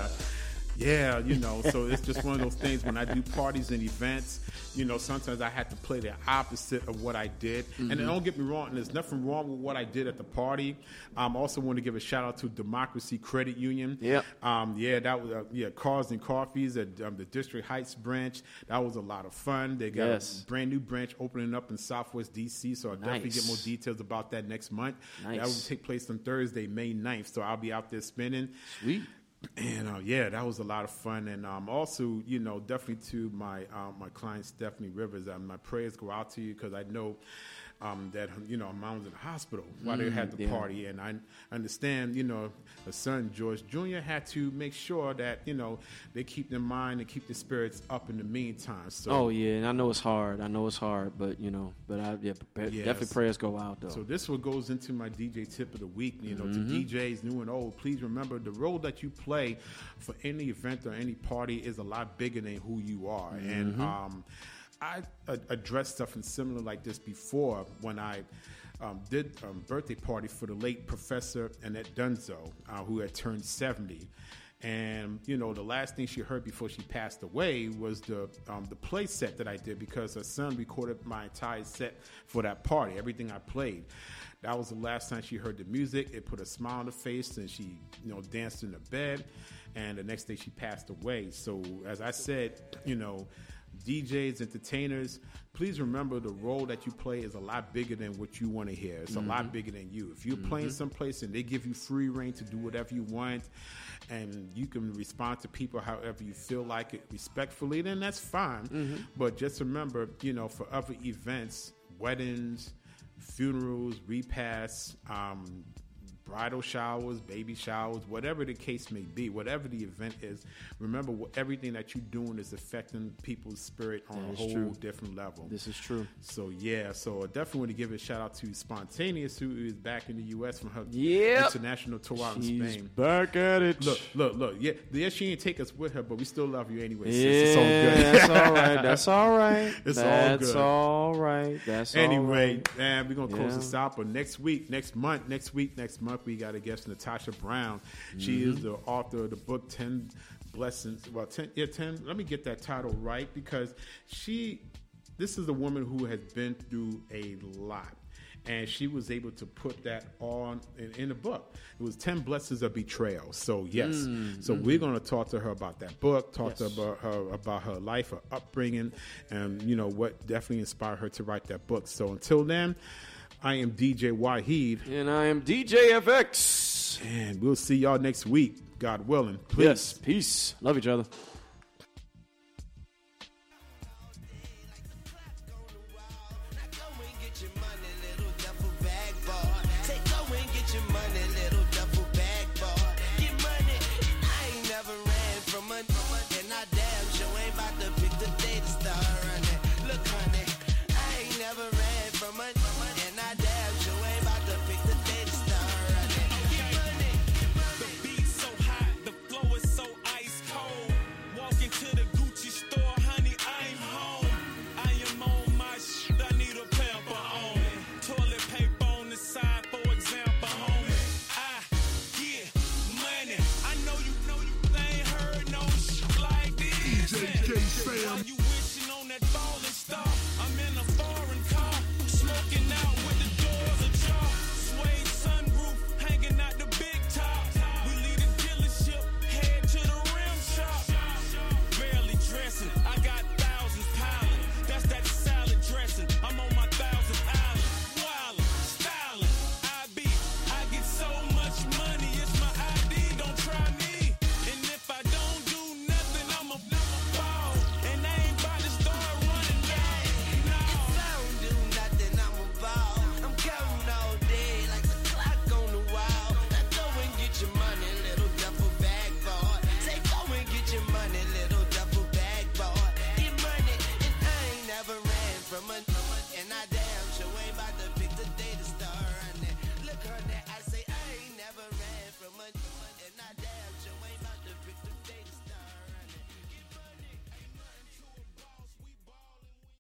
yeah, you know, so it's just one of those things when I do parties and events, you know, sometimes I had to play the opposite of what I did. Mm-hmm. And don't get me wrong, there's nothing wrong with what I did at the party. I also want to give a shout out to Democracy Credit Union. Yep. That was, Cars and Coffees at the District Heights branch. That was a lot of fun. They got a brand new branch opening up in Southwest D.C., so I'll definitely get more details about that next month. Nice. That will take place on Thursday, May 9th, so I'll be out there spinning. Sweet. And that was a lot of fun. And also, you know, definitely to my client Stephanie Rivers, my prayers go out to you because I know that, you know, mom was in the hospital while they had the party. And I understand, you know, her son, George Jr., had to make sure that, you know, they keep their mind and keep their spirits up in the meantime. So, and I know it's hard. But, you know, definitely prayers go out, though. So this one goes into my DJ tip of the week, you know, to DJs new and old. Please remember the role that you play for any event or any party is a lot bigger than who you are. And I addressed something similar like this before when I did a birthday party for the late Professor Annette Dunzo, who had turned 70. And, you know, the last thing she heard before she passed away was the play set that I did because her son recorded my entire set for that party, everything I played. That was the last time she heard the music. It put a smile on her face, and she, you know, danced in the bed. And the next day she passed away. So, as I said, you know, DJs, entertainers, please remember the role that you play is a lot bigger than what you want to hear. It's a lot bigger than you. If you're playing someplace and they give you free reign to do whatever you want and you can respond to people however you feel like it respectfully, then that's fine. But just remember, you know, for other events, weddings, funerals, repasts, bridal showers, baby showers, whatever the case may be, whatever the event is, remember everything that you're doing is affecting people's spirit on a whole different level. This is true. So, so I definitely want to give a shout out to Spontaneous, who is back in the U.S. from her international tour out in Spain. Back at it. Look. Yeah, she ain't take us with her, but we still love you anyway. It's all good. That's all right. That's all right. Anyway, man, we're going to close this out. But next month, we got a guest, Natasha Brown. She is the author of the book 10 Blessings. Well, 10. Let me get that title right because this is a woman who has been through a lot. And she was able to put that on in the book. It was 10 Blessings of Betrayal. So, yes. So we're going to talk to her about that book, talk to her about her life, her upbringing, and, you know, what definitely inspired her to write that book. So until then, I am DJ Wahid. And I am DJ FX. And we'll see y'all next week, God willing. Please. Yes, peace. Love each other. And I